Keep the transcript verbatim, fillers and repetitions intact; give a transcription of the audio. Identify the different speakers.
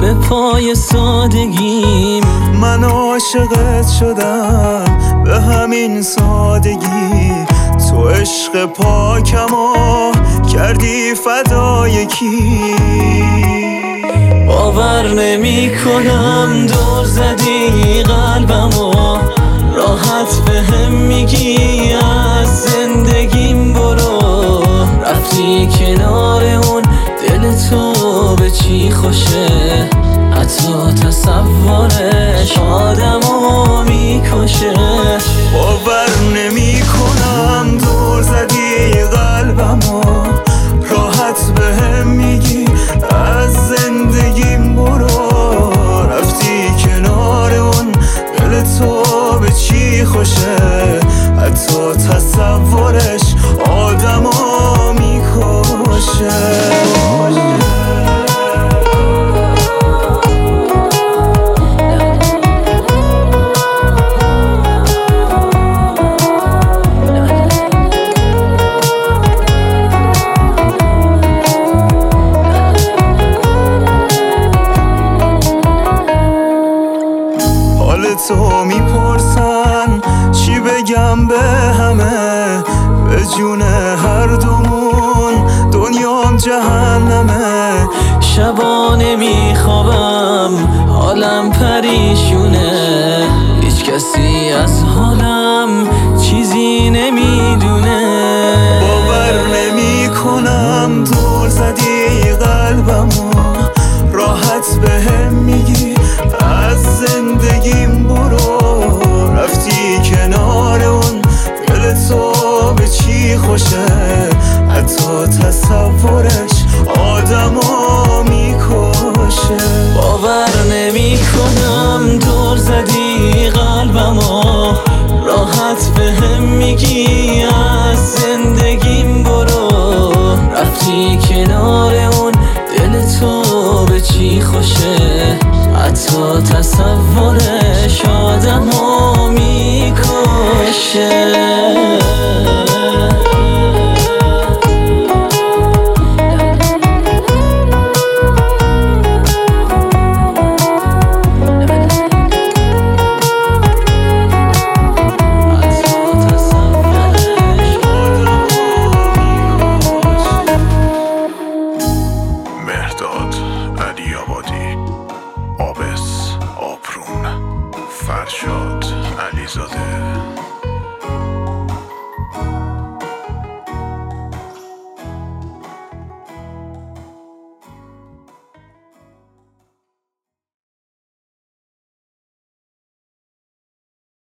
Speaker 1: به پای سادگیم.
Speaker 2: من عاشقت شدم به همین سادگی، تو عشق پاکمو کردی فدای کی.
Speaker 1: باور نمی کنم دور زدی قلبمو، راحت به هم میگی از زندگیم برو. رفتی کنار اون دل تو به چی خوشه، حتی تصورش آدمو میکشه.
Speaker 2: باور نمی کنم دور زدی قلبمو، راحت به هم میگی از زندگیم برو. رفتی کنار اون دل تو به چی خوشه، حتی تصورش آدمو میکشه. تو میپرسن چی بگم به همه، به جون هر دومون دنیام جهنمه.
Speaker 1: شبا نمیخوابم حالم پریشونه، هیچ کسی از حالم چیزی نمیدونه.
Speaker 2: باور نمی کنم دور زدی قلبمو، راحت به هم میگی از زندگیم برو. رفتی کنار اون دل تو به چی خوشه، حتی تصورش آدمو میکشه.
Speaker 1: باور نمی کنم دور زدی قلبمو، راحت به هم میگی از زندگیم برو. رفتی کنار اون دل تو به چی خوشه، حتی تصورش آدمو میکشه.
Speaker 3: مهرداد علی‌آبادی، آبس آپرون، فرشاد علیزاده.